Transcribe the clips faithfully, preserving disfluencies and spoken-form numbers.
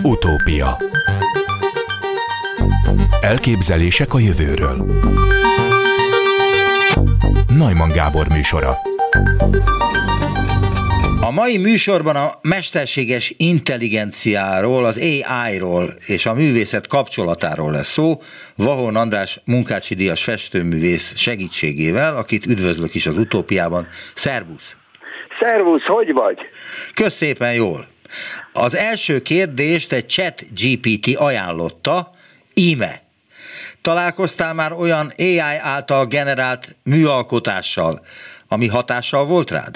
Utópia. Elképzelések a jövőről. Neumann Gábor műsora. A mai műsorban a mesterséges intelligenciáról, az á í-ról és a művészet kapcsolatáról lesz szó, Vahorn András Munkácsi díjas festőművész segítségével, akit üdvözlök is az Utópiában. Szervusz! Szervusz, hogy vagy? Kösz szépen, jól. Az első kérdést egy ChatGPT ajánlotta, íme. Találkoztál már olyan á i által generált műalkotással, ami hatással volt rád?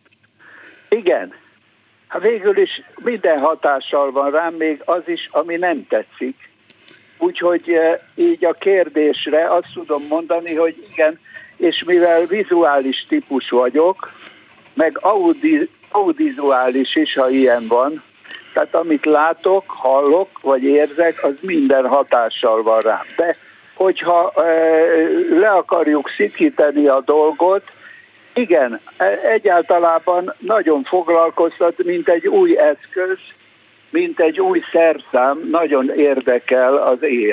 Igen. Hát végül is minden hatással van rám, még az is, ami nem tetszik. Úgyhogy így a kérdésre azt tudom mondani, hogy igen, és mivel vizuális típus vagyok, meg audi, audiovizuális is, ha ilyen van, tehát amit látok, hallok, vagy érzek, az minden hatással van rám. De hogyha e, le akarjuk szikíteni a dolgot, igen, egyáltalában nagyon foglalkoztat, mint egy új eszköz, mint egy új szerszám, nagyon érdekel az á i.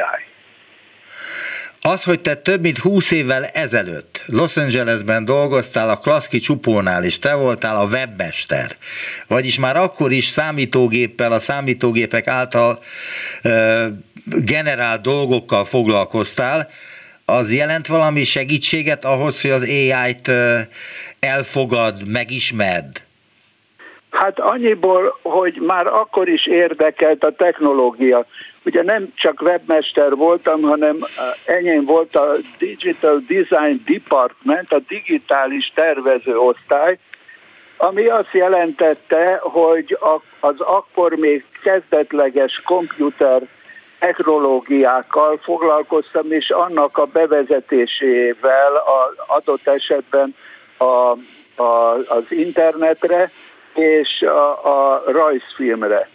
Az, hogy te több mint húsz évvel ezelőtt Los Angelesben dolgoztál a Klasky Csupónál, és te voltál a webmester, vagyis már akkor is számítógéppel, a számítógépek által uh, generált dolgokkal foglalkoztál, az jelent valami segítséget ahhoz, hogy az á í-t uh, elfogad, megismerd? Hát annyiból, hogy már akkor is érdekelt a technológia. Ugye nem csak webmester voltam, hanem enyém volt a Digital Design Department, a digitális tervező osztály, ami azt jelentette, hogy az akkor még kezdetleges komputer technológiákkal foglalkoztam, és annak a bevezetésével az adott esetben a, a, az internetre és a, a rajzfilmre.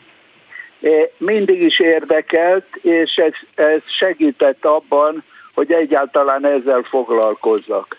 Mindig is érdekelt, és ez, ez segített abban, hogy egyáltalán ezzel foglalkozzak.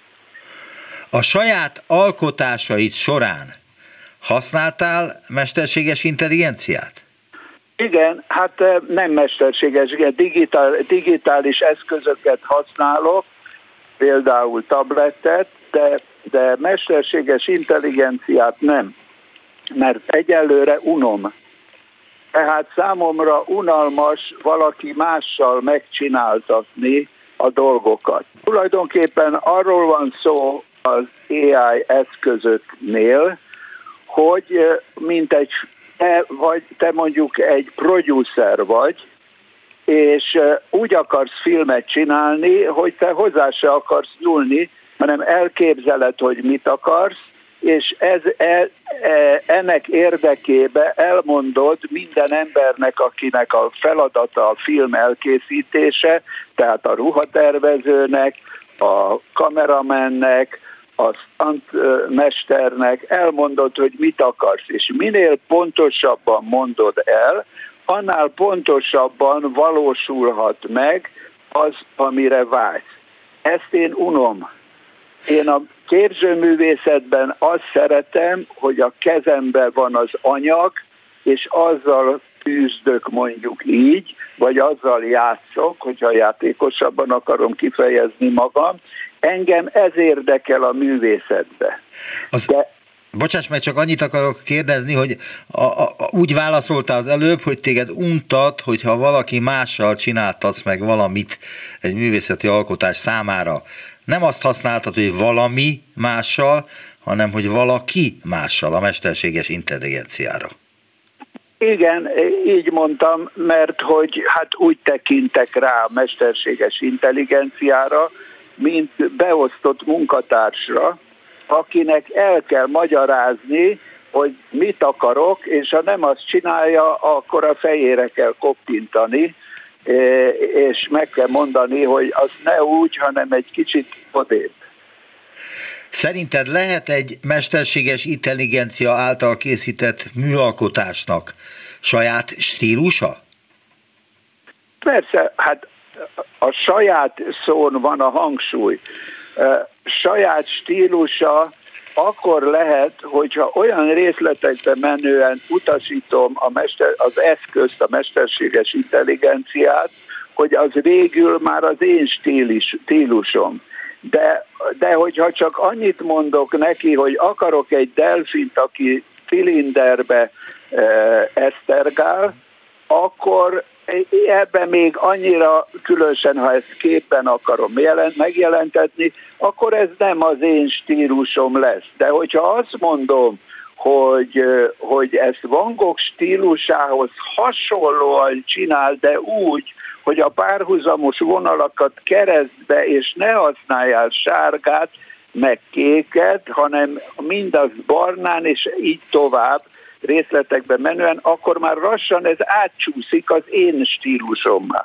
A saját alkotásaid során használtál mesterséges intelligenciát? Igen, hát nem mesterséges, igen, digitál, digitális eszközöket használok, például tabletet, de, de mesterséges intelligenciát nem, mert egyelőre unom. Tehát számomra unalmas valaki mással megcsináltatni a dolgokat. Tulajdonképpen arról van szó az á i eszközöknél, hogy mint egy, te, vagy, te mondjuk egy producer vagy, és úgy akarsz filmet csinálni, hogy te hozzá se akarsz nyúlni, hanem elképzeled, hogy mit akarsz, és ez, e, e, ennek érdekében elmondod minden embernek, akinek a feladata a film elkészítése, tehát a ruhatervezőnek, a kameramennek, a stuntmesternek, elmondod, hogy mit akarsz, és minél pontosabban mondod el, annál pontosabban valósulhat meg az, amire vágysz. Ezt én unom. Én a képzőművészetben azt szeretem, hogy a kezemben van az anyag, és azzal küzdök, mondjuk így, vagy azzal játszok, hogyha játékosabban akarom kifejezni magam. Engem ez érdekel a művészetbe. Az... De Bocsáss meg, csak annyit akarok kérdezni, hogy a, a, úgy válaszoltál az előbb, hogy téged untat, hogyha valaki mással csináltatsz meg valamit egy művészeti alkotás számára. Nem azt használtad, hogy valami mással, hanem hogy valaki mással a mesterséges intelligenciára. Igen, így mondtam, mert hogy hát úgy tekintek rá a mesterséges intelligenciára, mint beosztott munkatársra, akinek el kell magyarázni, hogy mit akarok, és ha nem azt csinálja, akkor a fejére kell koppintani, és meg kell mondani, hogy az ne úgy, hanem egy kicsit odébb. Szerinted lehet egy mesterséges intelligencia által készített műalkotásnak saját stílusa? Persze, hát a saját szón van a hangsúly. Saját stílusa akkor lehet, hogyha olyan részletekbe menően utasítom a mester, az eszközt, a mesterséges intelligenciát, hogy az végül már az én stílis, stílusom. De, de hogyha csak annyit mondok neki, hogy akarok egy delfint, aki cilinderbe e, esztergál, akkor ebben még annyira, különösen ha ezt képen akarom jelent, megjelentetni, akkor ez nem az én stílusom lesz. De hogyha azt mondom, hogy, hogy ezt Van Gogh stílusához hasonlóan csinál, de úgy, hogy a párhuzamos vonalakat keresztbe, és ne használjál sárgát, meg kéket, hanem mindaz barnán, és így tovább, részletekben menően, akkor már lassan ez átcsúszik az én stílusommá.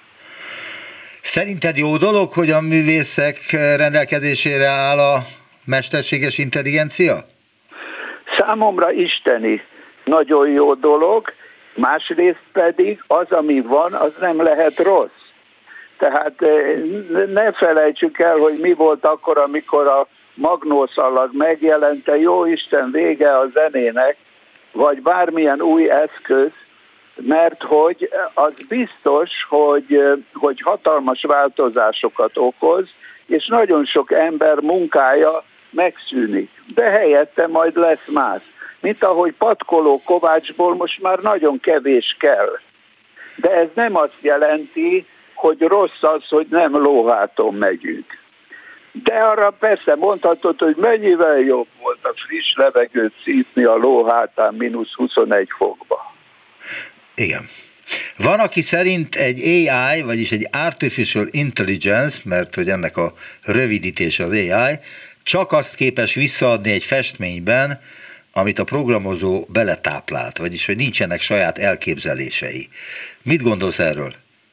Szerinted jó dolog, hogy a művészek rendelkezésére áll a mesterséges intelligencia? Számomra isteni nagyon jó dolog, másrészt pedig az, ami van, az nem lehet rossz. Tehát ne felejtsük el, hogy mi volt akkor, amikor a magnószalag megjelente, jó Isten, vége a zenének, vagy bármilyen új eszköz, mert hogy az biztos, hogy, hogy hatalmas változásokat okoz, és nagyon sok ember munkája megszűnik. De helyette majd lesz más. Mint ahogy Patkoló Kovácsból most már nagyon kevés kell. De ez nem azt jelenti, hogy rossz az, hogy nem lóháton megyünk. De arra persze mondhatod, hogy mennyivel jobb volt a friss levegőt szívni a lóhátán mínusz huszonegy fokba. Igen. Van, aki szerint egy á i, vagyis egy Artificial Intelligence, mert hogy ennek a rövidítése az á i, csak azt képes visszaadni egy festményben, amit a programozó beletáplált, vagyis hogy nincsenek saját elképzelései. Mit gondolsz erről?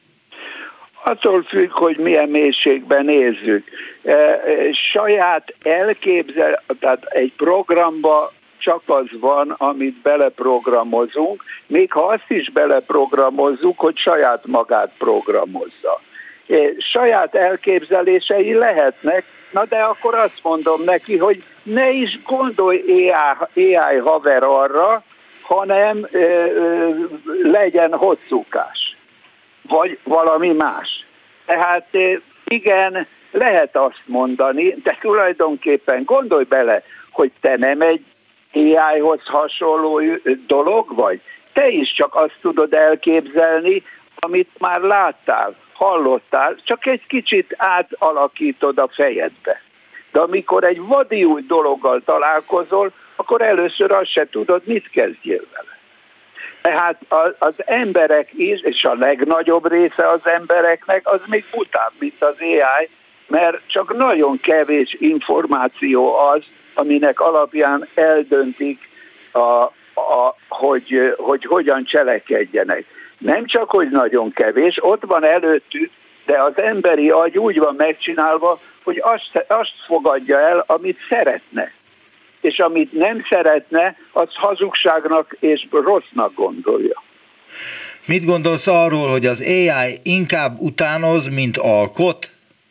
Attól függ, hogy milyen mélységben nézzük. Saját elképzel, tehát egy programba csak az van, amit beleprogramozunk, még ha azt is beleprogramozzuk, hogy saját magát programozza. Saját elképzelései lehetnek, na de akkor azt mondom neki, hogy ne is gondolj á i haver arra, hanem ö, ö, legyen hosszúkás, vagy valami más. Tehát igen, lehet azt mondani, de tulajdonképpen gondolj bele, hogy te nem egy á i-hoz hasonló dolog vagy. Te is csak azt tudod elképzelni, amit már láttál, hallottál, csak egy kicsit átalakítod a fejedbe. De amikor egy vadi új dologgal találkozol, akkor először azt se tudod, mit kezdjél vele. Tehát az emberek is, és a legnagyobb része az embereknek, az még butább, mint az á i, mert csak nagyon kevés információ az, aminek alapján eldöntik, a, a, hogy, hogy hogyan cselekedjenek. Nem csak, hogy nagyon kevés, ott van előttük, de az emberi agy úgy van megcsinálva, hogy azt, azt fogadja el, amit szeretne. És amit nem szeretne, az hazugságnak és rossznak gondolja. Mit gondolsz arról, hogy az á i inkább utánoz, mint alkot?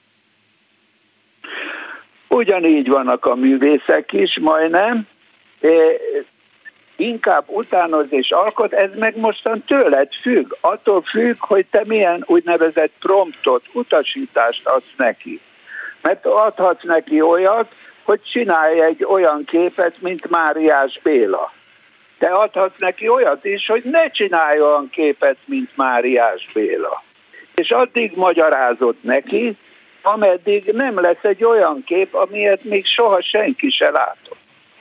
Ugyanígy vannak a művészek is, majdnem. E, inkább utánoz és alkot, ez meg mostan tőled függ. Attól függ, hogy te milyen úgynevezett promptot, utasítást adsz neki. Mert adhatsz neki olyat, hogy csinálj egy olyan képet, mint Máriás Béla. Te adhatsz neki olyat is, hogy ne csinálj olyan képet, mint Máriás Béla. És addig magyarázott neki, ameddig nem lesz egy olyan kép, amilyet még soha senki se látott.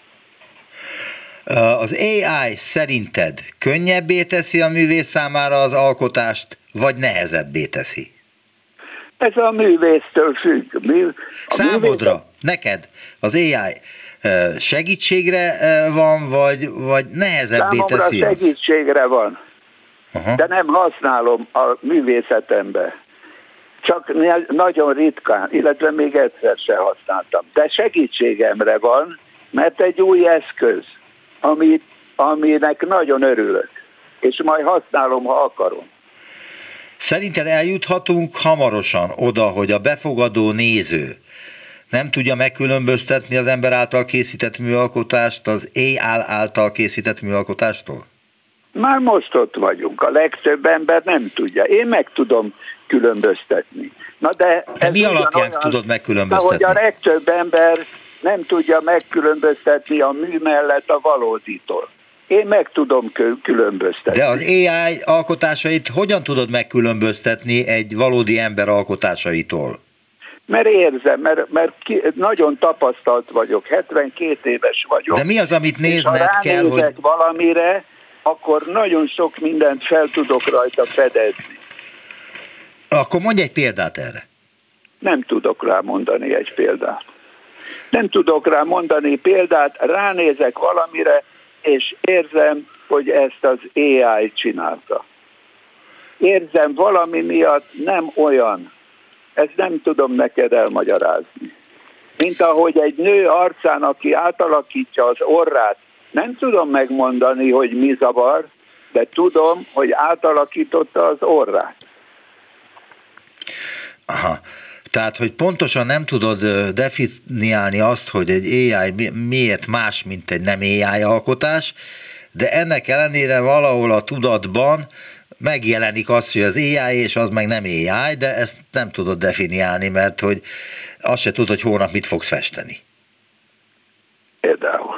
Az á i szerinted könnyebbé teszi a művész számára az alkotást, vagy nehezebbé teszi? Ez a művésztől függ. A Számodra, művész... neked az á i segítségre van, vagy, vagy nehezebbé Számomra teszi? Számomra segítségre van, Aha. de nem használom a művészetemben. Csak nagyon ritkán, illetve még egyszer se használtam. De segítségemre van, mert egy új eszköz, ami, aminek nagyon örülök. És majd használom, ha akarom. Szerinted eljuthatunk hamarosan oda, hogy a befogadó néző nem tudja megkülönböztetni az ember által készített műalkotást az á i által készített műalkotástól? Már most ott vagyunk, a legtöbb ember nem tudja. Én meg tudom különböztetni. Na de, de mi alapján olyan, tudod megkülönböztetni? Ahogy a legtöbb ember nem tudja megkülönböztetni a mű mellett a valóditól. Én meg tudom különböztetni. De az á i alkotásait hogyan tudod megkülönböztetni egy valódi ember alkotásaitól? Mert érzem, mert, mert ki, nagyon tapasztalt vagyok, hetvenkét éves vagyok. De mi az, amit nézned és ha kell, hogy... valamire, akkor nagyon sok mindent fel tudok rajta fedezni. Akkor mondj egy példát erre. Nem tudok rá mondani egy példát. Nem tudok rá mondani példát, ránézek valamire, és érzem, hogy ezt az á i csinálta. Érzem, valami miatt nem olyan. Ezt nem tudom neked elmagyarázni. Mint ahogy egy nő arcán, aki átalakítja az orrát, nem tudom megmondani, hogy mi zavar, de tudom, hogy átalakította az orrát. Aha. Tehát, hogy pontosan nem tudod definiálni azt, hogy egy á i miért más, mint egy nem á i alkotás, de ennek ellenére valahol a tudatban megjelenik az, hogy az á i és az meg nem á i, de ezt nem tudod definiálni, mert hogy azt se tudod, hogy hónap mit fogsz festeni. Például.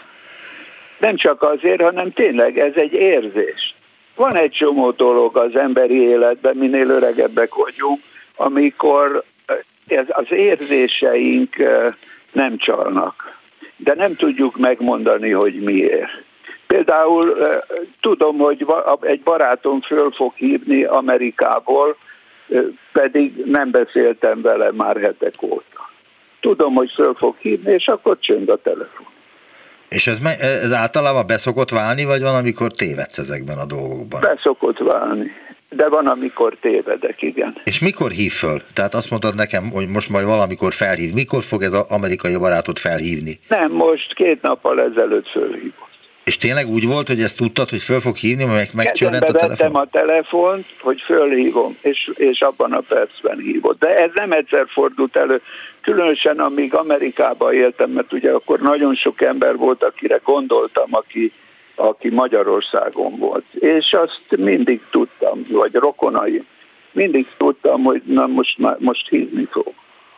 Nem csak azért, hanem tényleg ez egy érzés. Van egy csomó dolog az emberi életben, minél öregebbek vagyunk, amikor ez az érzéseink nem csalnak. De nem tudjuk megmondani, hogy miért. Például tudom, hogy egy barátom föl fog hívni Amerikából, pedig nem beszéltem vele már hetek óta. Tudom, hogy föl fog hívni, és akkor csönd a telefon. És ez, ez általában beszokott válni, vagy van, amikor tévedsz ezekben a dolgokban? Beszokott válni, de van, amikor tévedek, igen. És mikor hív föl? Tehát azt mondtad nekem, hogy most majd valamikor felhív. Mikor fog ez az amerikai barátot felhívni? Nem, most két nappal ezelőtt fölhívott. És tényleg úgy volt, hogy ezt tudtad, hogy föl fog hívni, mert megcsörrent a telefon? Kezembe vettem a telefont, hogy fölhívom, és, és abban a percben hívott. De ez nem egyszer fordult elő, különösen amíg Amerikában éltem, mert ugye akkor nagyon sok ember volt, akire gondoltam, aki, aki Magyarországon volt. És azt mindig tudtam, vagy rokonaim, mindig tudtam, hogy na most, most hívni fog.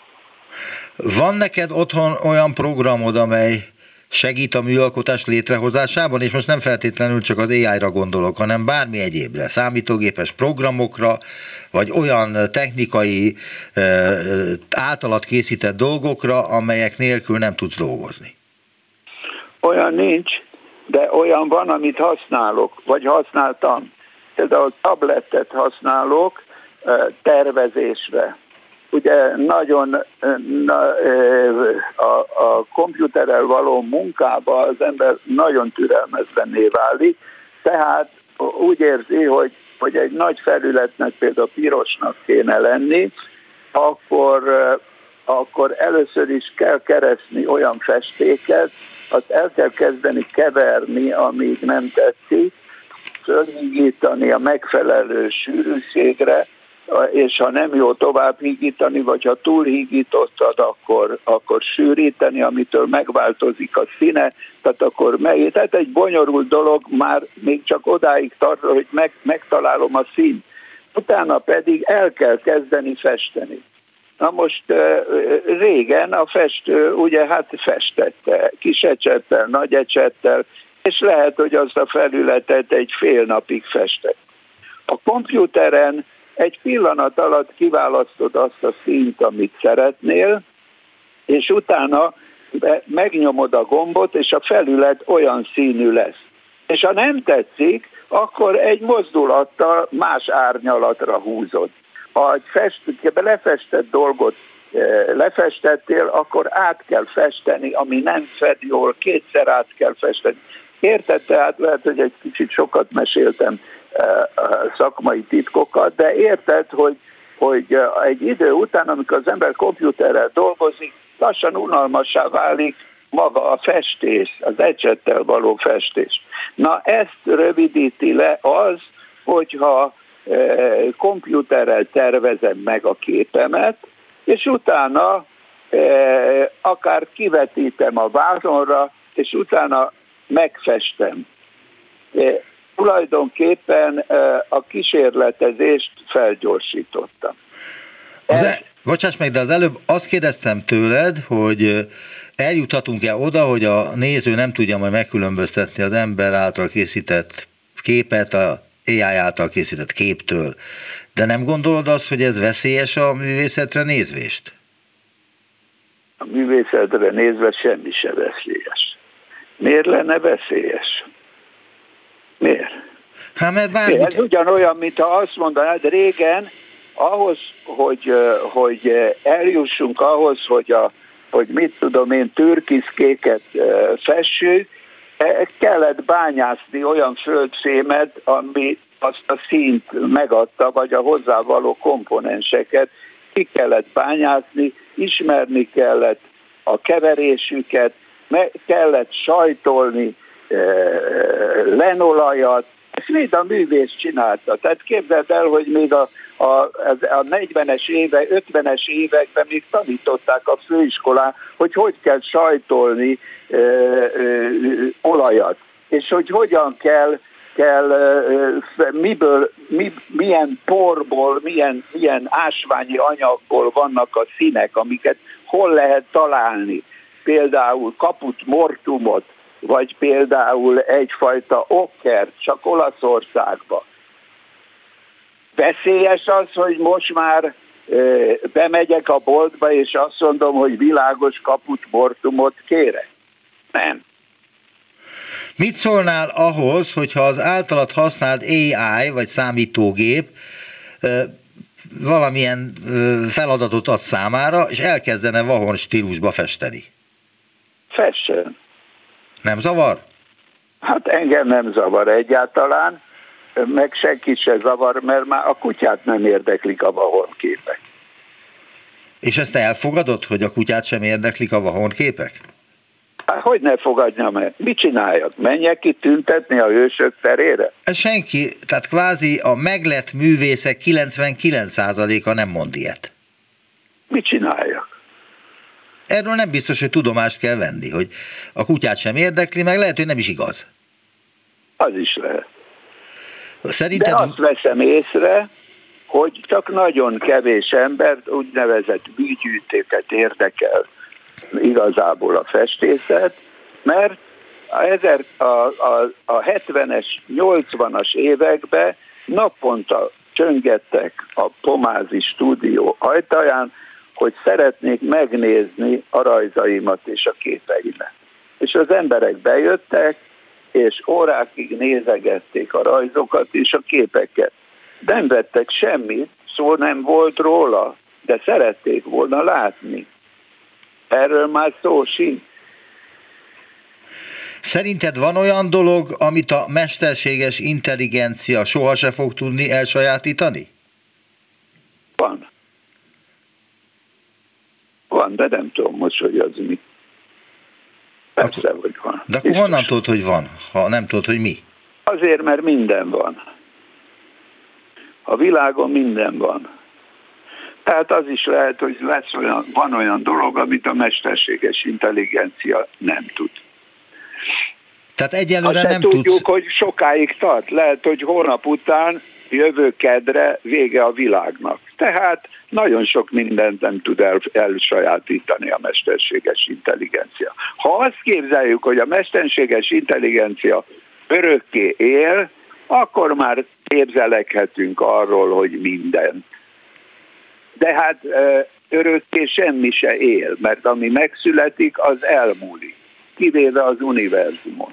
Van neked otthon olyan programod, amely segít a műalkotás létrehozásában, és most nem feltétlenül csak az á i-ra gondolok, hanem bármi egyébre, számítógépes programokra, vagy olyan technikai általad készített dolgokra, amelyek nélkül nem tudsz dolgozni. Olyan nincs, de olyan van, amit használok, vagy használtam. Például tablettet használok tervezésre. Ugye nagyon na, a, a komputerrel való munkában az ember nagyon türelmetlenné válik, tehát úgy érzi, hogy, hogy egy nagy felületnek, például pirosnak kéne lenni, akkor, akkor először is kell keresni olyan festéket, azt el kell kezdeni keverni, amíg nem tetszik, fölhígítani a megfelelő sűrűségre, és ha nem jó tovább hígítani, vagy ha túl hígítottad, akkor, akkor sűríteni, amitől megváltozik a színe, tehát akkor meg, tehát egy bonyolult dolog, már még csak odáig tart, hogy meg, megtalálom a színt. Utána pedig el kell kezdeni festeni. Na most régen a festő ugye hát festette, kis ecsettel, nagy ecsettel, és lehet, hogy azt a felületet egy fél napig festett. A komputeren egy pillanat alatt kiválasztod azt a színt, amit szeretnél, és utána megnyomod a gombot, és a felület olyan színű lesz. És ha nem tetszik, akkor egy mozdulattal más árnyalatra húzod. Ha egy fest, lefestett dolgot lefestettél, akkor át kell festeni, ami nem fed jól, kétszer át kell festeni. Érted? Tehát lehet, hogy egy kicsit sokat meséltem szakmai titkokat, de érted, hogy, hogy egy idő után, amikor az ember komputerrel dolgozik, lassan unalmassá válik maga a festés, az ecsettel való festés. Na ezt rövidíti le az, hogyha komputerrel tervezem meg a képemet, és utána akár kivetítem a vázonra, és utána megfestem. Tulajdonképpen a kísérletezést felgyorsítottam. Az e- Bocsáss meg, de az előbb azt kérdeztem tőled, hogy eljuthatunk-e oda, hogy a néző nem tudja majd megkülönböztetni az ember által készített képet a á i által készített képtől. De nem gondolod azt, hogy ez veszélyes a művészetre nézvést? A művészetre nézve semmi se veszélyes. Miért lenne veszélyes? Miért? Hát mert bármit... Ez ugyanolyan, mint ha azt mondanád, régen ahhoz, hogy, hogy eljussunk ahhoz, hogy, a, hogy mit tudom én, türkiszkéket fessük, kellett bányászni olyan földfémet, ami azt a színt megadta, vagy a hozzávaló komponenseket ki kellett bányászni, ismerni kellett a keverésüket, meg kellett sajtolni lenolajat, ezt mind a művész csinálta. Tehát képzeld el, hogy még a, a, a negyvenes évek, ötvenes években még tanították a főiskolán, hogy hogy kell sajtolni ö, ö, olajat, és hogy hogyan kell, kell miből, mi, milyen porból, milyen, milyen ásványi anyagból vannak a színek, amiket hol lehet találni. Például kaput mortumot, vagy például egyfajta okkert, csak Olaszországban. Veszélyes az, hogy most már ö, bemegyek a boltba, és azt mondom, hogy világos kaput mortumot kérek. Nem. Mit szólnál ahhoz, hogyha az általad használt á i vagy számítógép ö, valamilyen ö, feladatot ad számára, és elkezdene vahon stílusba festeni? Fessen. Nem zavar? Hát engem nem zavar egyáltalán, meg senkit se zavar, mert már a kutyát nem érdeklik a vahon képek. És ezt elfogadod, hogy a kutyát sem érdeklik a vahon képek? Hát hogy ne fogadjam el? Mit csináljak? Menjek ki tüntetni a hősök terére? Senki, tehát kvázi a meglett művészek kilencvenkilenc százaléka nem mond ilyet. Mit csináljak? Erről nem biztos, hogy tudomást kell venni, hogy a kutyát sem érdekli, meg lehet, hogy nem is igaz. Az is lehet. Szerinted... De azt veszem észre, hogy csak nagyon kevés embert, úgynevezett bűgyűjtőket érdekel igazából a festészet, mert a, a, a hetvenes, nyolcvanas években naponta csöngettek a Pomázi stúdió ajtaján, hogy szeretnék megnézni a rajzaimat és a képeimet. És az emberek bejöttek, és órákig nézegették a rajzokat és a képeket. Nem vettek semmit, szó nem volt róla, de szerették volna látni. Erről már szó sincs. Szerinted van olyan dolog, amit a mesterséges intelligencia soha se fog tudni elsajátítani? Van. Van, de nem tudom most, hogy az mi. Persze, akkor, hogy van. De akkor honnan tudod, hogy van, ha nem tudod, hogy mi? Azért, mert minden van. A világon minden van. Tehát az is lehet, hogy lesz olyan, van olyan dolog, amit a mesterséges intelligencia nem tud. Tehát egyelőre Azt nem tudjuk, tudsz... hogy sokáig tart. Lehet, hogy hónap után, jövő kedre vége a világnak. Tehát nagyon sok mindent nem tud el, elsajátítani a mesterséges intelligencia. Ha azt képzeljük, hogy a mesterséges intelligencia örökké él, akkor már képzelekhetünk arról, hogy minden. De hát örökké semmi se él, mert ami megszületik, az elmúlik, kivéve az univerzumot.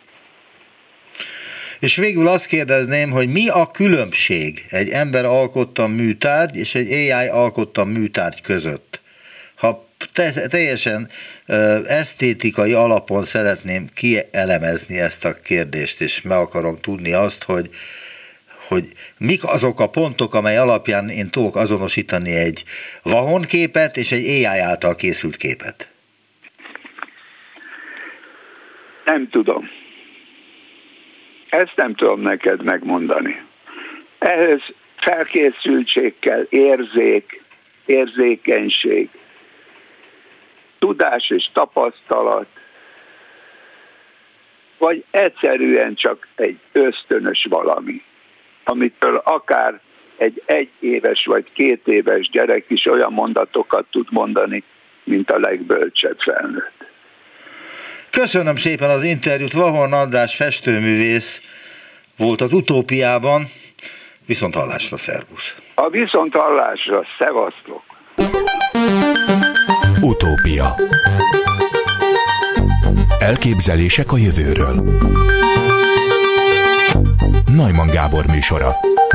És végül azt kérdezném, hogy mi a különbség egy ember alkotta műtárgy és egy á i alkotta műtárgy között? Ha te, teljesen ö, esztétikai alapon szeretném kielemezni ezt a kérdést, és meg akarom tudni azt, hogy, hogy mik azok a pontok, amely alapján én tudok azonosítani egy vahon képet és egy á i által készült képet. Nem tudom. Ezt nem tudom neked megmondani. Ehhez felkészültség kell, érzék, érzékenység. tudás és tapasztalat, vagy egyszerűen csak egy ösztönös valami, amitől akár egy egyéves vagy két éves gyerek is olyan mondatokat tud mondani, mint a legbölcsebb felnőtt. Köszönöm szépen az interjút. Vahorn András festőművész volt az Utópiában. Viszont hallásra, szervusz! A viszont hallásra, szevasztok! Utópia. Elképzelések a jövőről. Neumann Gábor műsora.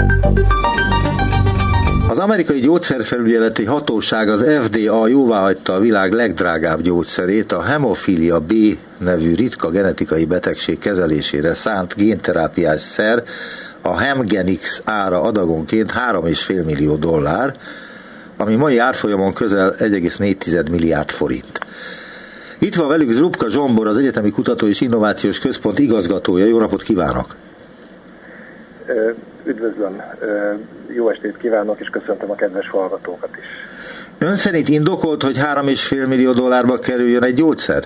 Az amerikai gyógyszerfelügyeleti hatóság, az ef dé á jóváhagyta a világ legdrágább gyógyszerét, a hemofília B nevű ritka genetikai betegség kezelésére szánt génterápiás szer, a Hemgenix ára adagonként három egész öt millió dollár, ami mai árfolyamon közel egy egész négy milliárd forint. Itt van velük Zrubka Zsombor, az Egyetemi Kutató és Innovációs Központ igazgatója. Jó napot kívánok! Üdvözlöm, jó estét kívánok, és köszöntöm a kedves hallgatókat is. Ön szerint indokolt, hogy három egész öt millió dollárba kerüljön egy gyógyszer?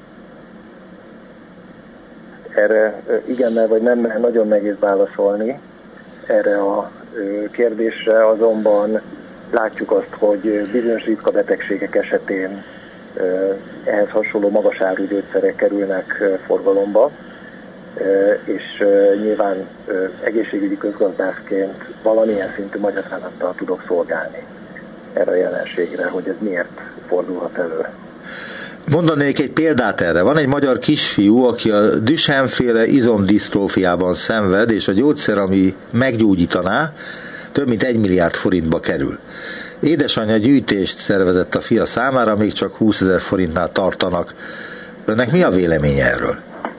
Erre igennel vagy nemmel nagyon nehéz válaszolni. Erre a kérdésre azonban látjuk azt, hogy bizonyos ritka betegségek esetén ehhez hasonló magas áru gyógyszerek kerülnek forgalomba, és nyilván egészségügyi közgazdászként valamilyen szintű magyarázattal tudok szolgálni erre a jelenségre, hogy ez miért fordulhat elő. Mondanék egy példát erre. Van egy magyar kisfiú, aki a Duchenne-féle izomdisztrófiában szenved, és a gyógyszer, ami meggyógyítaná, több mint egy milliárd forintba kerül. Édesanyja gyűjtést szervezett a fia számára, még csak húszezer forintnál tartanak. Önnek mi a véleménye erről?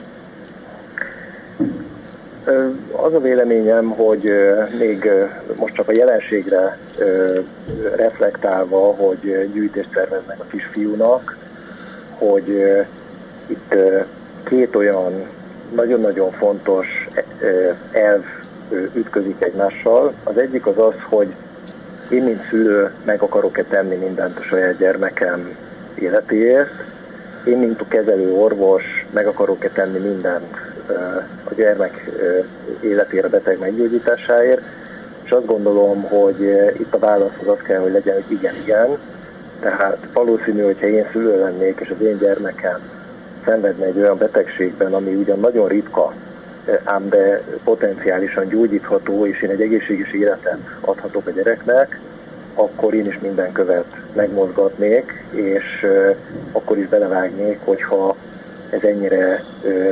Az a véleményem, hogy még most csak a jelenségre reflektálva, hogy gyűjtést szerveznek a kisfiúnak, hogy itt két olyan nagyon-nagyon fontos elv ütközik egymással. Az egyik az az, hogy én, mint szülő, meg akarok-e tenni mindent a saját gyermekem életéért. Én, mint a kezelő orvos, meg akarok-e tenni mindent a gyermek életére, beteg meggyógyításáért. És azt gondolom, hogy itt a válasz az az kell, hogy legyen, hogy igen, igen. Tehát valószínű, hogyha én szülő lennék, és az én gyermekem szenvedne egy olyan betegségben, ami ugyan nagyon ritka, ám de potenciálisan gyógyítható, és én egy egészséges életet adhatok a gyereknek, akkor én is minden követ megmozgatnék, és akkor is belevágnék, hogyha ez ennyire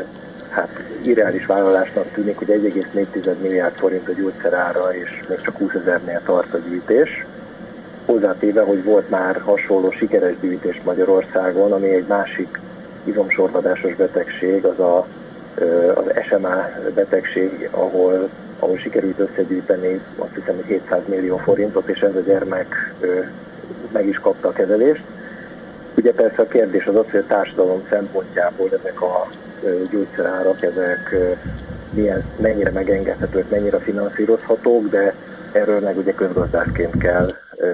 hát irreális vállalásnak tűnik, hogy egy egész négy milliárd forint a gyógyszerára, és még csak húszezernél tart a gyűjtés. Hozzátéve, hogy volt már hasonló sikeres gyűjtés Magyarországon, ami egy másik izomsorvadásos betegség, az a, az es em á betegség, ahol, ahol sikerült összegyűjteni azt hiszem, hogy hétszáz millió forintot, és ez a gyermek meg is kapta a kezelést. Ugye persze a kérdés az az, hogy a társadalom szempontjából ezek a gyógyszerárak, ezek milyen, mennyire megengedhetők, mennyire finanszírozhatók, de erről meg ugye közgazdászként kell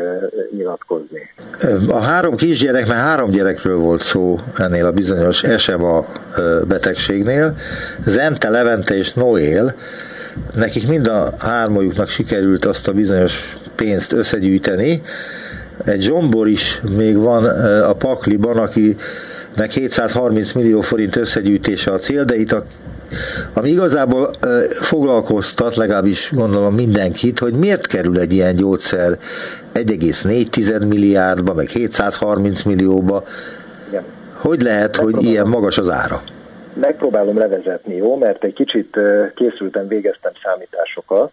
nyilatkozni. A három kisgyerek, mert három gyerekről volt szó ennél a bizonyos es em á betegségnél, Zente, Levente és Noél, nekik mind a hármajuknak sikerült azt a bizonyos pénzt összegyűjteni. Egy Zsombor is még van a pakliban, akinek hétszázharminc millió forint összegyűjtése a cél, de itt a ami igazából foglalkoztat, legalábbis gondolom mindenkit, hogy miért kerül egy ilyen gyógyszer egy egész négy milliárdba, meg hétszázharminc millióba. Igen. Hogy lehet, hogy ilyen magas az ára? Megpróbálom levezetni, jó? Mert egy kicsit készültem, végeztem számításokat,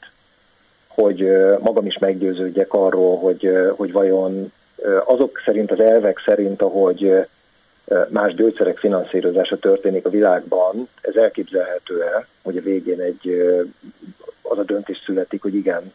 hogy magam is meggyőződjek arról, hogy, hogy vajon azok szerint, az elvek szerint, ahogy más gyógyszerek finanszírozása történik a világban, ez elképzelhető-e, hogy a végén egy, az a döntés születik, hogy igen,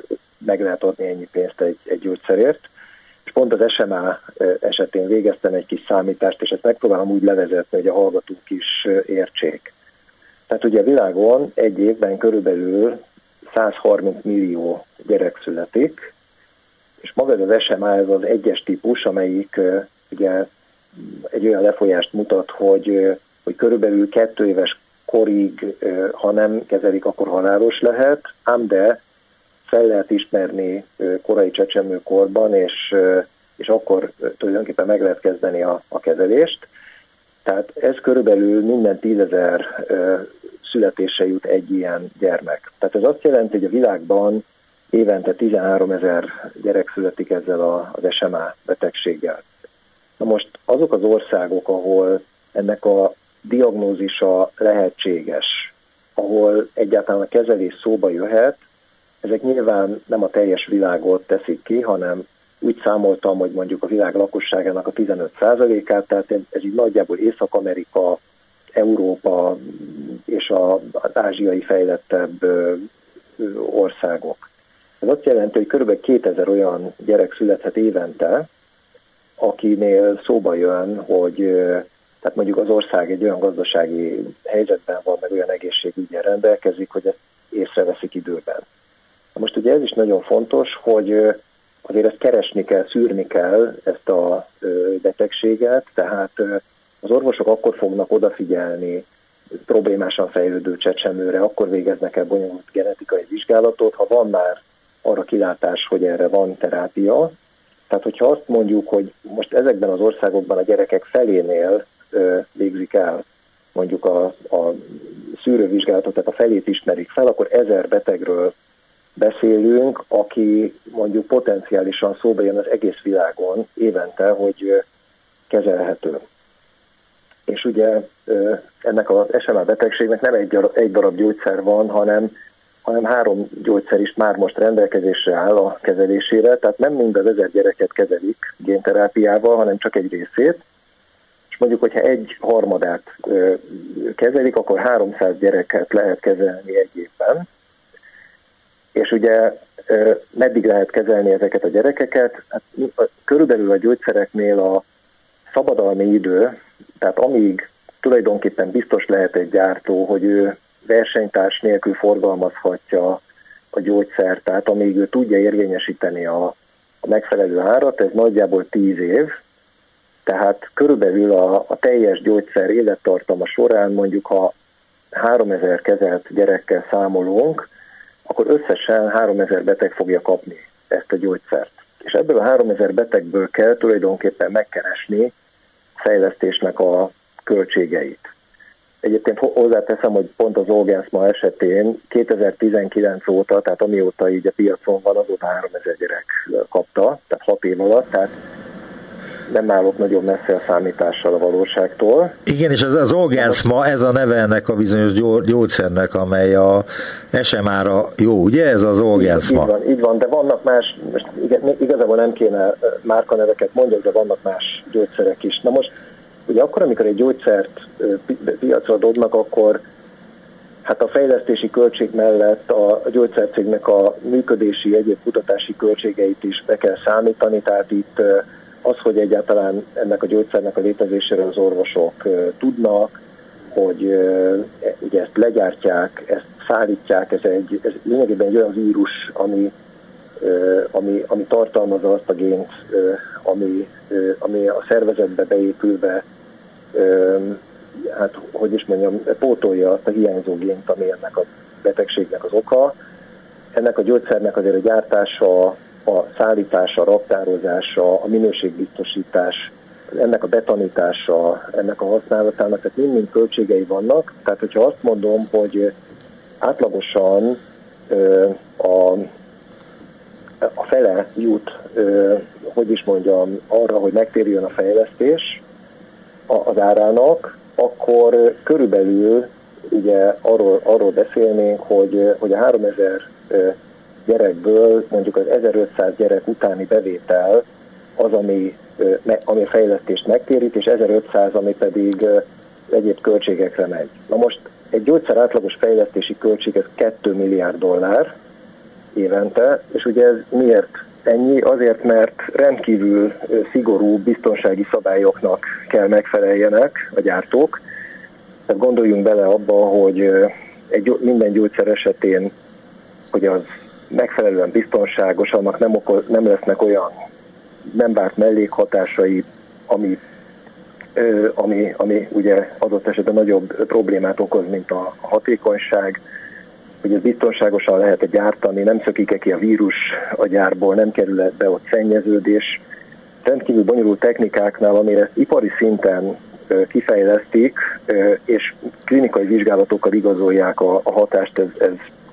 meg lehet adni ennyi pénzt egy, egy gyógyszerért. És pont az es em á esetén végeztem egy kis számítást, és ezt megpróbálom úgy levezetni, hogy a hallgatók is értsék. Tehát ugye a világon egy évben körülbelül százharminc millió gyerek születik, és maga az es em á ez az egyes típus, amelyik ugye egy olyan lefolyást mutat, hogy, hogy körülbelül kettő éves korig, ha nem kezelik, akkor halálos lehet, ám de fel lehet ismerni korai csecsemőkorban, és, és akkor tulajdonképpen meg lehet kezdeni a, a kezelést. Tehát ez körülbelül minden tízezer születésre jut egy ilyen gyermek. Tehát ez azt jelenti, hogy a világban évente tizenháromezer gyerek születik ezzel a, az es em á betegséggel. Na most azok az országok, ahol ennek a diagnózisa lehetséges, ahol egyáltalán a kezelés szóba jöhet, ezek nyilván nem a teljes világot teszik ki, hanem úgy számoltam, hogy mondjuk a világ lakosságának a tizenöt százalékát, tehát ez így nagyjából Észak-Amerika, Európa és az ázsiai fejlettebb országok. Ez azt jelenti, hogy kb. kétezer olyan gyerek születhet évente, akinél szóba jön, hogy tehát mondjuk az ország egy olyan gazdasági helyzetben van, meg olyan egészségügyen rendelkezik, hogy ezt észreveszik időben. Most ugye ez is nagyon fontos, hogy azért ezt keresni kell, szűrni kell ezt a betegséget, tehát az orvosok akkor fognak odafigyelni problémásan fejlődő csecsemőre, akkor végeznek el bonyolult genetikai vizsgálatot, ha van már arra kilátás, hogy erre van terápia. Tehát, hogyha azt mondjuk, hogy most ezekben az országokban a gyerekek felénél végzik el mondjuk a, a szűrővizsgálatot, tehát a felét ismerik fel, akkor ezer betegről beszélünk, aki mondjuk potenciálisan szóba jön az egész világon évente, hogy kezelhető. És ugye ennek az es em á betegségnek nem egy darab, egy darab gyógyszer van, hanem, hanem három gyógyszer is már most rendelkezésre áll a kezelésére, tehát nem mind az ezer gyereket kezelik génterápiával, hanem csak egy részét. És mondjuk, hogyha egy harmadát kezelik, akkor háromszáz gyereket lehet kezelni egy évben. És ugye meddig lehet kezelni ezeket a gyerekeket? Hát, körülbelül a gyógyszereknél a szabadalmi idő, tehát amíg tulajdonképpen biztos lehet egy gyártó, hogy ő versenytárs nélkül forgalmazhatja a gyógyszert, tehát amíg ő tudja érvényesíteni a, a megfelelő árat, ez nagyjából tíz év, tehát körülbelül a, a teljes gyógyszer élettartama során mondjuk, ha háromezer kezelt gyerekkel számolunk, akkor összesen háromezer beteg fogja kapni ezt a gyógyszert. És ebből a háromezer betegből kell tulajdonképpen megkeresni fejlesztésnek a költségeit. Egyébként hozzáteszem, hogy pont az Zolgensma esetén kétezer-tizenkilenc óta, tehát amióta így a piacon van, azóta háromezer gyerek kapta, tehát hat év alatt, tehát nem állok nagyon messze a számítással a valóságtól. Igen, és az, az Zolgensma, ez a neve ennek a bizonyos gyógyszernek, amely a es em á-ra jó, ugye? Ez az Zolgensma. Így van, így van, de vannak más, most igazából nem kéne márkaneveket mondjak, de vannak más gyógyszerek is. Na most, ugye akkor, amikor egy gyógyszert piacra dobnak, akkor hát a fejlesztési költség mellett a gyógyszercégnek a működési, egyéb kutatási költségeit is be kell számítani, tehát itt az, hogy egyáltalán ennek a gyógyszernek a létezéséről az orvosok tudnak, hogy ugye ezt legyártják, ezt szállítják, ez, egy, ez lényegében egy olyan vírus, ami, ami, ami tartalmazza azt a gént, ami, ami a szervezetbe beépülve, hát hogy is mondjam, pótolja azt a hiányzó gént, ami ennek a betegségnek az oka. Ennek a gyógyszernek azért a gyártása, a szállítása, a raktározása, a minőségbiztosítás, ennek a betanítása, ennek a használatának, tehát mind-mind költségei vannak. Tehát, hogyha azt mondom, hogy átlagosan a, a fele jut, hogy is mondjam, arra, hogy megtérjön a fejlesztés az árának, akkor körülbelül ugye arról, arról beszélnénk, hogy, hogy a háromezer gyerekből mondjuk az ezerötszáz gyerek utáni bevétel az, ami, ami a fejlesztést megtérít, és ezerötszáz, ami pedig egyéb költségekre megy. Na most egy gyógyszer átlagos fejlesztési költség ez két milliárd dollár évente, és ugye ez miért ennyi? Azért, mert rendkívül szigorú biztonsági szabályoknak kell megfeleljenek a gyártók. Tehát gondoljunk bele abba, hogy egy, minden gyógyszer esetén, hogy az megfelelően biztonságos, annak nem, okoz, nem lesznek olyan nem várt mellékhatásai, ami ami, ami ugye adott esetben nagyobb problémát okoz, mint a hatékonyság, hogy ez biztonságosan lehet-e gyártani, nem szökik-e ki a vírus a gyárból, nem kerül be ott szennyeződés. Rendkívül bonyolult technikáknál, amire ezt ipari szinten kifejlesztik, és klinikai vizsgálatokkal igazolják a, a hatást, ez, ez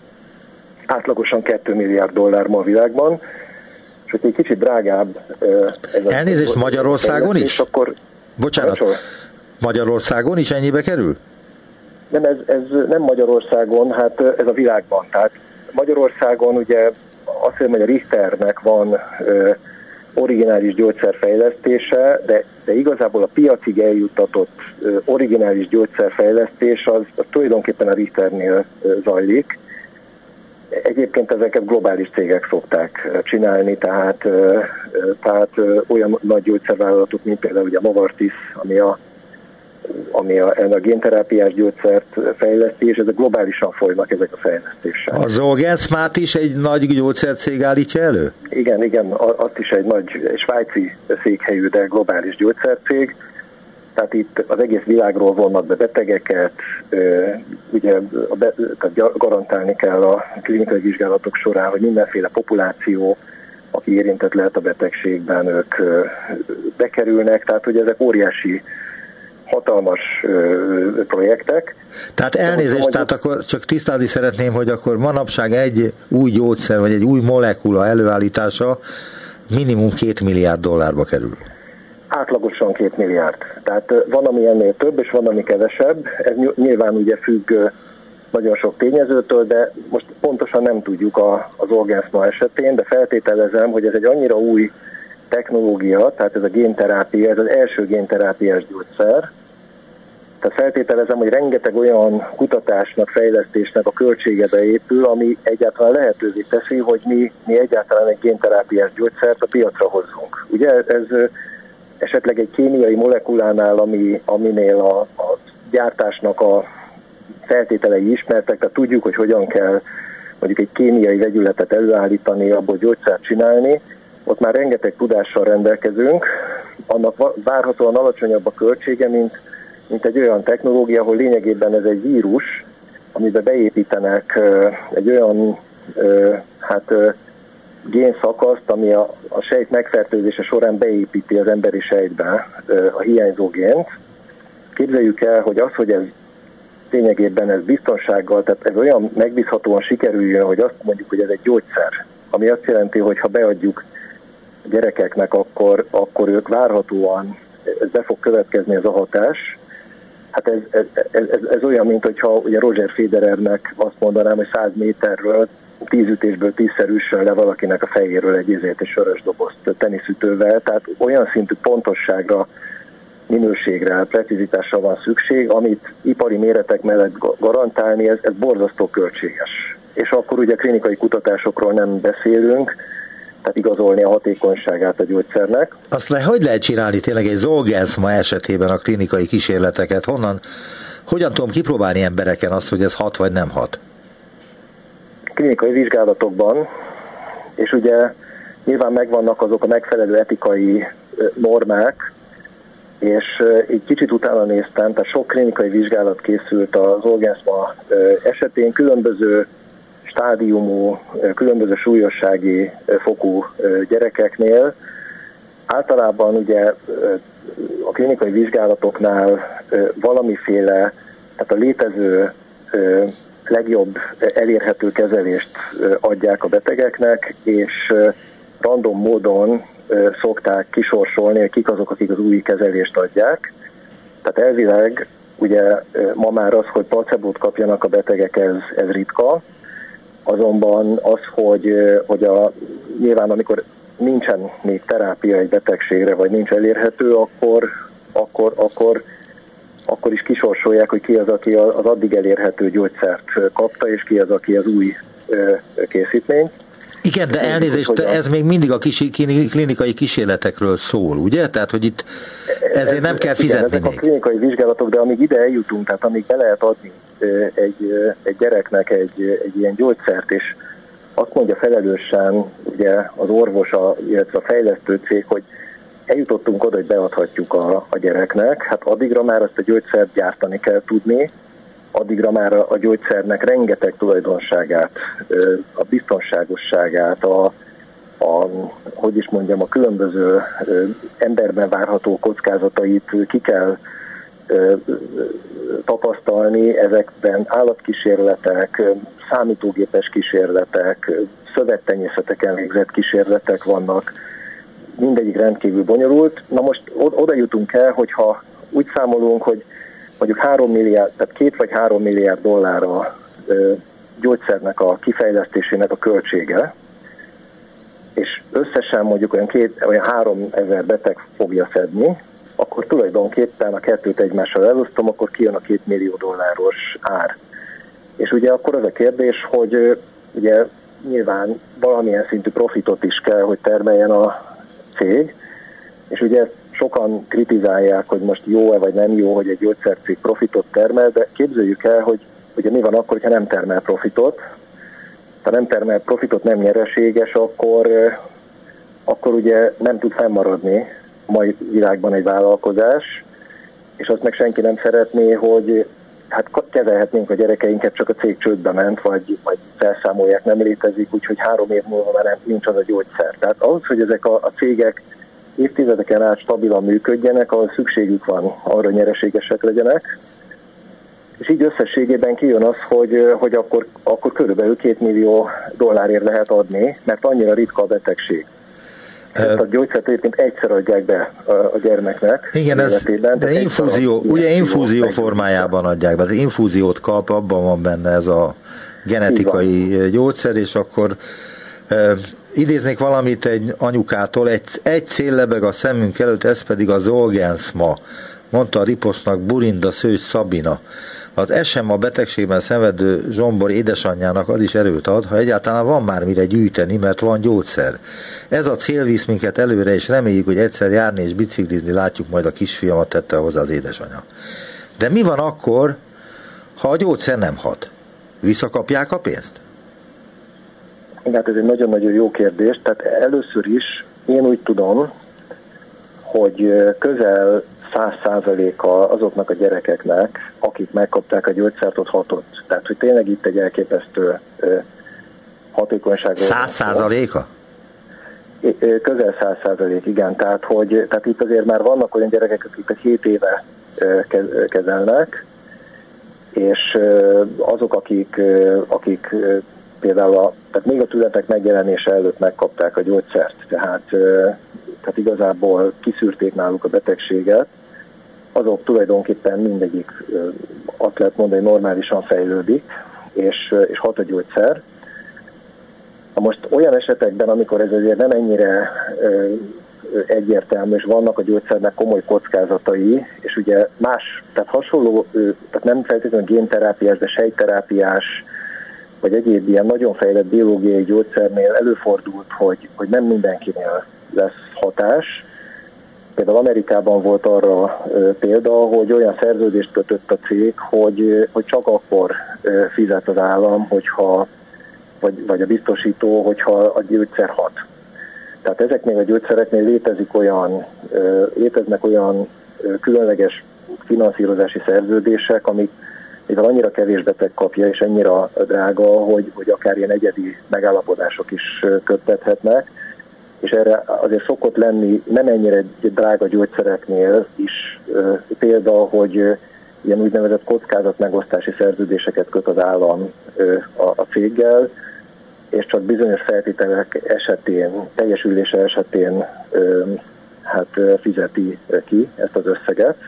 átlagosan két milliárd dollár ma a világban, és hogy egy kicsit drágább... Ez Elnézést, a, Magyarországon is? Akkor, Bocsánat, Magyarországon is ennyibe kerül? Nem, ez, ez nem Magyarországon, hát ez a világban. Tehát Magyarországon ugye azt hiszem, hogy a Richternek van ö, originális gyógyszerfejlesztése, de, de igazából a piacig eljuttatott ö, originális gyógyszerfejlesztés az, az tulajdonképpen a Richternél ö, zajlik. Egyébként ezeket globális cégek szokták csinálni, tehát, ö, tehát ö, olyan nagy gyógyszervállalatok, mint például ugye a Novartis, ami a ami a, a génterápiás gyógyszert fejleszti, és ezek globálisan folynak ezek a fejlesztések. A Zolgensmát is egy nagy gyógyszercég állítja elő? Igen, igen, azt is egy nagy svájci székhelyű, de globális gyógyszercég. Tehát itt az egész világról vonnak be betegeket, ugye be, tehát garantálni kell a klinikai vizsgálatok során, hogy mindenféle populáció, aki érintett lehet a betegségben, ők bekerülnek, tehát hogy ezek óriási hatalmas ö, projektek. Tehát elnézést, mondjuk, tehát akkor csak tisztázni szeretném, hogy akkor manapság egy új gyógyszer, vagy egy új molekula előállítása minimum két milliárd dollárba kerül. Átlagosan két milliárd. Tehát van, ami ennél több, és van, ami kevesebb. Ez nyilván ugye függ nagyon sok tényezőtől, de most pontosan nem tudjuk a, az Zolgensma esetén, de feltételezem, hogy ez egy annyira új technológia, tehát ez a génterápia, ez az első génterápiás gyógyszer. Tehát feltételezem, hogy rengeteg olyan kutatásnak, fejlesztésnek a költsége beépül, ami egyáltalán lehetővé teszi, hogy mi, mi egyáltalán egy génterápiás gyógyszert a piacra hozzunk. Ugye ez esetleg egy kémiai molekulánál, ami, aminél a, a gyártásnak a feltételei ismertek, tehát tudjuk, hogy hogyan kell mondjuk egy kémiai vegyületet előállítani, abból gyógyszert csinálni, ott már rengeteg tudással rendelkezünk, annak várhatóan alacsonyabb a költsége, mint, mint egy olyan technológia, ahol lényegében ez egy vírus, amiben beépítenek egy olyan hát, génszakaszt, ami a, a sejt megfertőzése során beépíti az emberi sejtbe a hiányzó gént. Képzeljük el, hogy az, hogy ez lényegében ez biztonsággal, tehát ez olyan megbízhatóan sikerüljön, hogy azt mondjuk, hogy ez egy gyógyszer, ami azt jelenti, hogy ha beadjuk gyerekeknek, akkor, akkor ők várhatóan, ez be fog következni ez a hatás. Hát ez, ez, ez, ez olyan, mint hogyha ugye Roger Federernek azt mondanám, hogy száz méterről, tíz ütésből tízszer üssön le valakinek a fejéről egy izét és sörös dobozt teniszütővel, tehát olyan szintű pontosságra, minőségre, precizitásra van szükség, amit ipari méretek mellett garantálni, ez, ez borzasztó költséges. És akkor ugye klinikai kutatásokról nem beszélünk, tehát igazolni a hatékonyságát a gyógyszernek. Azt le, hogy lehet csinálni tényleg egy Zolgensma esetében a klinikai kísérleteket? Honnan, hogyan tudom kipróbálni embereken azt, hogy ez hat vagy nem hat? Klinikai vizsgálatokban, és ugye nyilván megvannak azok a megfelelő etikai normák, és egy kicsit utána néztem, tehát sok klinikai vizsgálat készült a Zolgensma esetén, különböző stádiumú, különböző súlyossági fokú gyerekeknél. Általában ugye a klinikai vizsgálatoknál valamiféle, tehát a létező legjobb elérhető kezelést adják a betegeknek, és random módon szokták kisorsolni, hogy kik azok, akik az új kezelést adják. Tehát elvileg ugye ma már az, hogy placebót kapjanak a betegek, ez, ez ritka, azonban az, hogy, hogy a, nyilván amikor nincsen még terápia egy betegségre, vagy nincs elérhető, akkor, akkor, akkor, akkor is kisorsolják, hogy ki az, aki az addig elérhető gyógyszert kapta, és ki az, aki az új készítményt. Igen, de elnézést, de ez még mindig a kis, klinikai kísérletekről szól, ugye? Tehát, hogy itt ezért nem kell fizetni. Igen, ezek még. a klinikai vizsgálatok, de amíg ide eljutunk, tehát amíg be lehet adni egy, egy gyereknek egy, egy ilyen gyógyszert, és azt mondja felelősen ugye az orvos, a, illetve a fejlesztő cég, hogy eljutottunk oda, hogy beadhatjuk a, a gyereknek, hát addigra már azt a gyógyszert gyártani kell tudni, addigra már a, a gyógyszernek rengeteg tulajdonságát, a biztonságosságát, a, a, hogy is mondjam, a különböző emberben várható kockázatait ki kell tapasztalni, ezekben állatkísérletek, számítógépes kísérletek, szövettenyészeteken végzett kísérletek vannak, mindegyik rendkívül bonyolult. Na most oda jutunk el, hogyha úgy számolunk, hogy mondjuk három milliárd, tehát két vagy három milliárd dollár a gyógyszernek a kifejlesztésének a költsége, és összesen mondjuk olyan, két, olyan három ezer beteg fogja szedni, akkor tulajdonképpen a kettőt egymással elosztom, akkor kijön a két millió dolláros ár. És ugye akkor az a kérdés, hogy ugye nyilván valamilyen szintű profitot is kell, hogy termeljen a cég, és ugye sokan kritizálják, hogy most jó-e vagy nem jó, hogy egy gyógyszercég profitot termel, de képzeljük el, hogy ugye mi van akkor, ha nem termel profitot. Ha nem termel profitot, nem nyereséges, akkor, akkor ugye nem tud fennmaradni a mai világban egy vállalkozás, és azt meg senki nem szeretné, hogy hát kezelhetnénk a gyerekeinket, csak a cég csődbe ment, vagy, vagy felszámolják, nem létezik, úgyhogy három év múlva már nem, nincs az a gyógyszer. Tehát ahhoz, hogy ezek a, a cégek évtizedeken át stabilan működjenek, ahol szükségük van arra, hogy nyereségesek legyenek, és így összességében kijön az, hogy, hogy akkor, akkor körülbelül két millió dollárért lehet adni, mert annyira ritka a betegség. Ezt a gyógyszert egyébként egyszer adják be a gyermeknek. Igen, ez, de infúzió, ugye infúzió formájában adják be. Az infúziót kap, abban van benne ez a genetikai gyógyszer, és akkor e, idéznék valamit egy anyukától, egy, egy cél lebeg a szemünk előtt, ez pedig a Zolgensma, mondta a riposznak Burinda Szőcs Szabina. Az es em á betegségben szenvedő Zsombor édesanyjának az is erőt ad, ha egyáltalán van már mire gyűjteni, mert van gyógyszer. Ez a cél visz minket előre, és reméljük, hogy egyszer járni és biciklizni látjuk majd a kisfiamat, tette hozzá az édesanyja. De mi van akkor, ha a gyógyszer nem hat? Visszakapják a pénzt? Hát ez egy nagyon-nagyon jó kérdés. Tehát először is én úgy tudom, hogy közel száz százaléka azoknak a gyerekeknek, akik megkapták a gyógyszert, ott hatott. Tehát, hogy tényleg itt egy elképesztő hatékonyságról. Száz százaléka? Közel száz százalék, igen. Tehát, hogy, tehát itt azért már vannak olyan gyerekek, akik hét éve kezelnek, és azok, akik, akik például a, tehát még a tünetek megjelenése előtt megkapták a gyógyszert, tehát, tehát igazából kiszűrték náluk a betegséget, azok tulajdonképpen mindegyik, azt lehet mondani, normálisan fejlődik, és, és hat a gyógyszer. Na most olyan esetekben, amikor ez azért nem ennyire egyértelmű, és vannak a gyógyszernek komoly kockázatai, és ugye más, tehát hasonló, tehát nem feltétlenül génterápiás, de sejtterápiás, vagy egyéb ilyen nagyon fejlett biológiai gyógyszernél előfordult, hogy, hogy nem mindenkinél lesz hatás. Például Amerikában volt arra példa, hogy olyan szerződést kötött a cég, hogy, hogy csak akkor fizet az állam, hogyha, vagy, vagy a biztosító, hogyha a gyógyszer hat. Tehát ezeknél a gyógyszereknél létezik olyan, léteznek olyan különleges finanszírozási szerződések, amik mivel annyira kevés beteg kapja, és annyira drága, hogy, hogy akár ilyen egyedi megállapodások is köttethetnek, és erre azért szokott lenni nem ennyire drága gyógyszereknél is példa, hogy ilyen úgynevezett kockázatmegosztási szerződéseket köt az állam a, a céggel, és csak bizonyos feltételek esetén, teljesülése esetén hát fizeti ki ezt az összeget.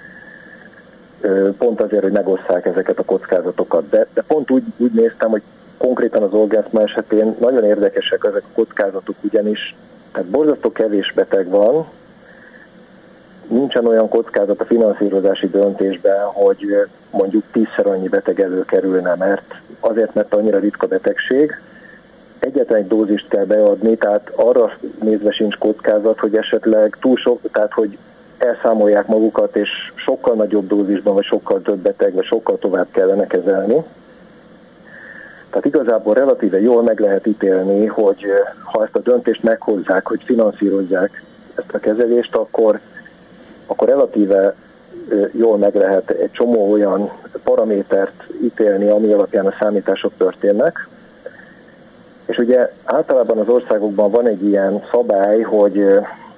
Pont azért, hogy megosszák ezeket a kockázatokat. De, de pont úgy, úgy néztem, hogy konkrétan az Zolgensma esetén nagyon érdekesek ezek a kockázatok, ugyanis tehát borzasztó kevés beteg van, nincsen olyan kockázat a finanszírozási döntésben, hogy mondjuk tízszer annyi beteg előkerülne, mert azért, mert annyira ritka betegség, egyetlen egy dózist kell beadni, tehát arra nézve sincs kockázat, hogy esetleg túl sok, tehát hogy elszámolják magukat, és sokkal nagyobb dózisban, vagy sokkal több beteg, vagy sokkal tovább kellene kezelni. Tehát igazából relatíve jól meg lehet ítélni, hogy ha ezt a döntést meghozzák, hogy finanszírozzák ezt a kezelést, akkor, akkor relatíve jól meg lehet egy csomó olyan paramétert ítélni, ami alapján a számítások történnek. És ugye általában az országokban van egy ilyen szabály, hogy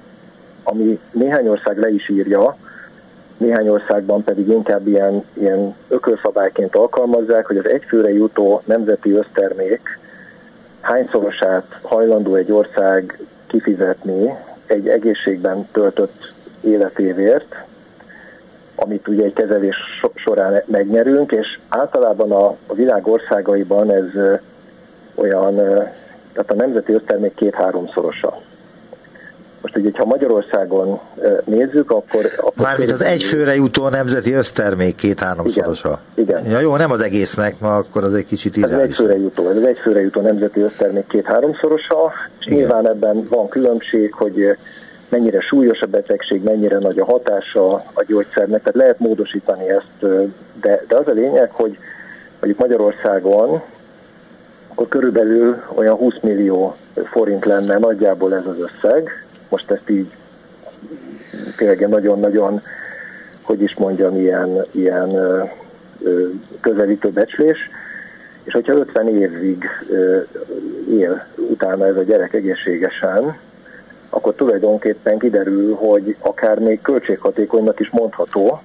ami néhány ország le is írja, néhány országban pedig inkább ilyen, ilyen ökölszabályként alkalmazzák, hogy az egyfőre jutó nemzeti össztermék hányszorosát hajlandó egy ország kifizetni egy egészségben töltött életévért, amit ugye egy kezelés során megnyerünk, és általában a, a világ országaiban ez olyan, tehát a nemzeti össztermék két-háromszorosa. Most ugye, ha Magyarországon nézzük, akkor... akkor Mármint az egyfőre jutó nemzeti össztermék két-háromszorosa. Igen, igen. Ja, jó, nem az egésznek, ma akkor az egy kicsit irreális. Ez az egyfőre jutó, ez az egyfőre jutó nemzeti össztermék két-háromszorosa, és igen. Nyilván ebben van különbség, hogy mennyire súlyos a betegség, mennyire nagy a hatása a gyógyszernek, tehát lehet módosítani ezt, de, de az a lényeg, hogy mondjuk Magyarországon akkor körülbelül olyan húsz millió forint lenne nagyjából ez az összeg. Most ezt így tényleg nagyon-nagyon, hogy is mondjam, ilyen, ilyen ö, ö, közelítő becslés. És hogyha ötven évig ö, él utána ez a gyerek egészségesen, akkor tulajdonképpen kiderül, hogy akár még költséghatékonynak is mondható,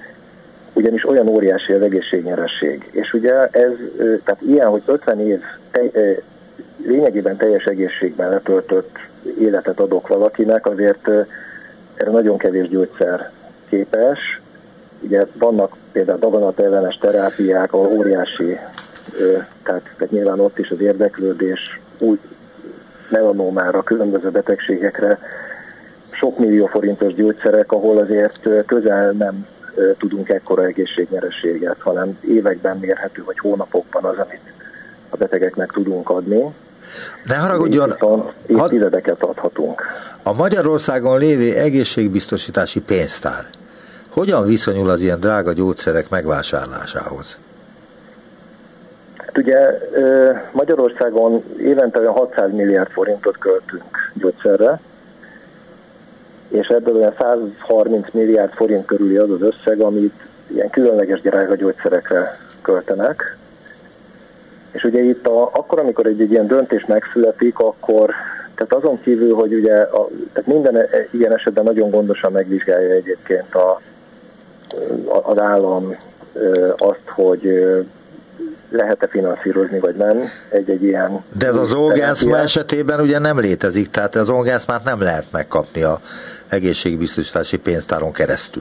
ugyanis olyan óriási az egészségnyeresség. És ugye ez, tehát ilyen, hogy ötven év tej, lényegében teljes egészségben letöltött életet adok valakinek, azért erre nagyon kevés gyógyszer képes. Ugye vannak például daganatellenes terápiák, ahol óriási, tehát, tehát nyilván ott is az érdeklődés új melanómára, különböző betegségekre, sok millió forintos gyógyszerek, ahol azért közel nem tudunk ekkora egészségnyerességet, hanem években mérhető, vagy hónapokban az, amit a betegeknek tudunk adni. Ne haragudjon, évtizedeket adhatunk. A Magyarországon lévő egészségbiztosítási pénztár hogyan viszonyul az ilyen drága gyógyszerek megvásárlásához? Hát ugye Magyarországon évente olyan hatszáz milliárd forintot költünk gyógyszerre, és ebből olyan százharminc milliárd forint körüli az az összeg, amit ilyen különleges drága gyógyszerekre költenek. És ugye itt a, akkor, amikor egy, egy ilyen döntés megszületik, akkor tehát azon kívül, hogy ugye a, tehát minden ilyen esetben nagyon gondosan megvizsgálja egyébként a, az állam azt, hogy lehet-e finanszírozni, vagy nem egy-egy ilyen... De ez az orgánszma esetében ugye nem létezik, tehát az orgánszmát nem lehet megkapni a egészségbiztosítási pénztáron keresztül.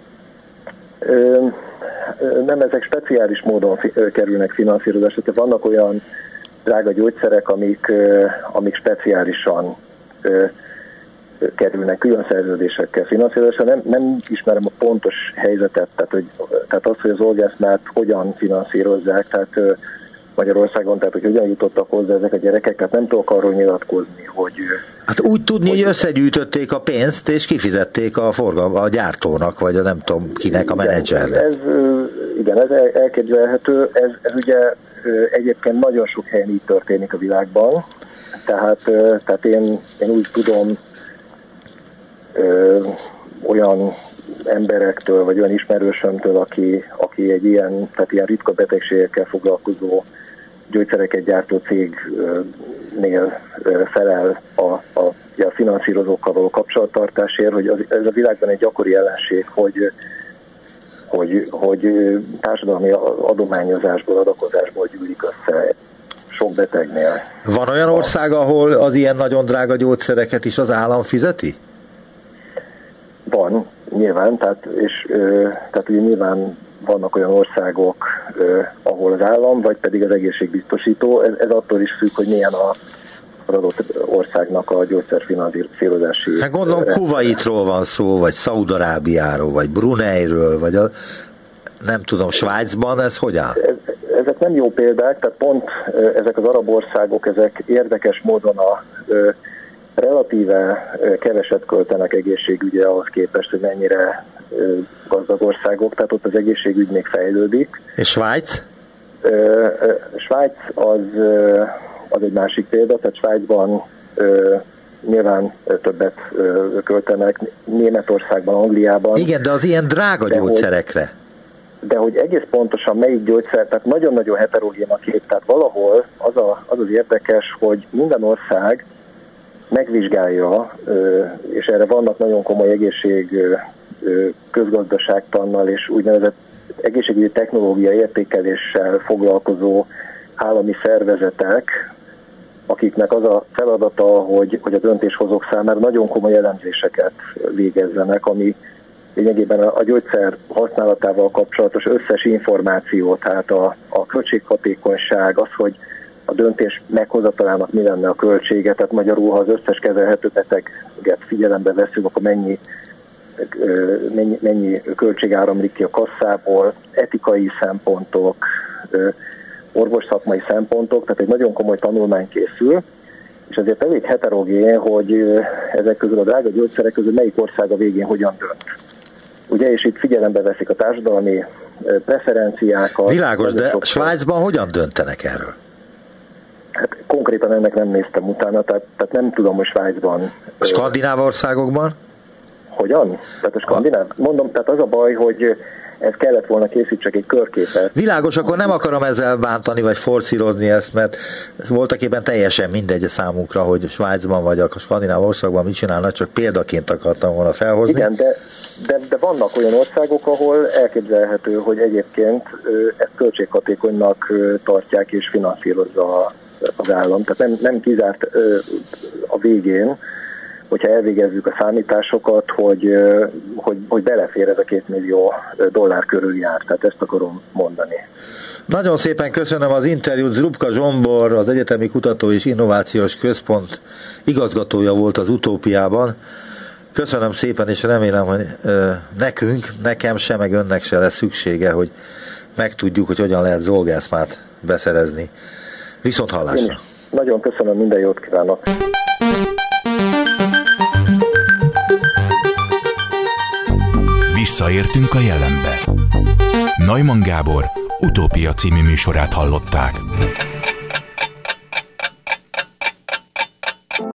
Ö, nem, ezek speciális módon fi, kerülnek finanszírozásra, tehát vannak olyan drága gyógyszerek, amik, amik speciálisan ö, kerülnek külön szerződésekkel finanszírozásra. Nem, nem ismerem a pontos helyzetet, tehát, hogy, tehát az, hogy az orgánszmát hogyan finanszírozzák, tehát Magyarországon, tehát hogy hogyan jutottak hozzá ezek a gyerekek, tehát nem tudok arról nyilatkozni, hogy... Hát úgy tudni, hogy, hogy összegyűjtötték a pénzt, és kifizették a forgalma a gyártónak, vagy a nem tudom kinek, a menedzsernek. Ez, igen, ez elképzelhető. Ez, ez ugye egyébként nagyon sok helyen így történik a világban. Tehát, tehát én, én úgy tudom ö, olyan emberektől, vagy olyan ismerősömtől, aki, aki egy ilyen, tehát ilyen ritka betegségekkel foglalkozó gyógyszereket gyártó cégnél felel a, a, a finanszírozókkal való kapcsolattartásért, hogy az, ez a világban egy gyakori jelenség, hogy, hogy, hogy társadalmi adományozásból, adakozásból gyűlik össze sok betegnél. Van olyan ország, ahol az ilyen nagyon drága gyógyszereket is az állam fizeti? Van, nyilván, tehát, és, tehát ugye nyilván vannak olyan országok, ahol az állam, vagy pedig az egészségbiztosító, ez, ez attól is függ, hogy milyen a az adott országnak a gyógyszerfinanszírozási... Hát gondolom Kuwaitról van szó, vagy Szaúd-Arábiáról, vagy Bruneiről, vagy a, nem tudom, Svájcban ez hogy áll? Ezek nem jó példák, tehát pont ezek az arab országok, ezek érdekes módon a relatíve keveset költenek egészségügyre ahhoz képest, hogy mennyire gazdag országok, tehát ott az egészségügy még fejlődik. És Svájc? Svájc az, az egy másik példa, tehát Svájcban nyilván többet költenek Németországban, Angliában. Igen, de az ilyen drága de gyógyszerekre. Hogy, de hogy egész pontosan melyik gyógyszer, tehát nagyon-nagyon heterogén a kép, tehát valahol az, a, az az érdekes, hogy minden ország megvizsgálja, és erre vannak nagyon komoly egészség közgazdaságtannal és úgynevezett egészségügyi technológia értékeléssel foglalkozó állami szervezetek, akiknek az a feladata, hogy, hogy a döntéshozók számára nagyon komoly elemzéseket végezzenek, ami lényegében a, a gyógyszer használatával kapcsolatos összes információ, tehát a, a költséghatékonyság, az, hogy a döntés meghozatalának mi lenne a költsége, tehát magyarul, ha az összes kezelhető beteget figyelembe veszünk, akkor mennyi, mennyi, mennyi költség áramlik ki a kasszából, etikai szempontok, orvosszakmai szempontok, tehát egy nagyon komoly tanulmány készül, és ezért elég heterogén, hogy ezek közül a drága gyógyszerek közül melyik ország a végén hogyan dönt. Ugye, és itt figyelembe veszik a társadalmi preferenciákat. Világos, de sokszor... Svájcban hogyan döntenek erről? Hát konkrétan ennek nem néztem utána, tehát, tehát nem tudom, hogy Svájcban... A skandináv országokban? Hogyan? Tehát a skandináv? Mondom, tehát az a baj, hogy ez kellett volna készítsek egy körképet. Világos, akkor nem akarom ezzel bántani, vagy forszírozni ezt, mert voltaképpen teljesen mindegy a számunkra, hogy Svájcban vagy a skandináv országban mit csinálnak, csak példaként akartam volna felhozni. Igen, de, de, de vannak olyan országok, ahol elképzelhető, hogy egyébként ezt költséghatékonynak tartják és finanszírozza az állam. Tehát nem, nem kizárt a végén, hogyha elvégezzük a számításokat, hogy, hogy, hogy belefér ez a két millió dollár körül jár. Tehát ezt akarom mondani. Nagyon szépen köszönöm az interjút. Zrubka Zsombor, az Egyetemi Kutató és Innovációs Központ igazgatója volt az Utópiában. Köszönöm szépen, és remélem, hogy nekünk, nekem se, meg önnek se lesz szüksége, hogy megtudjuk, hogy hogyan lehet zolgászmát beszerezni. Viszont hallásra. Nagyon köszönöm, minden jót kívánok. Visszaértünk a jelenbe. Neumann Gábor Utópia című műsorát hallották.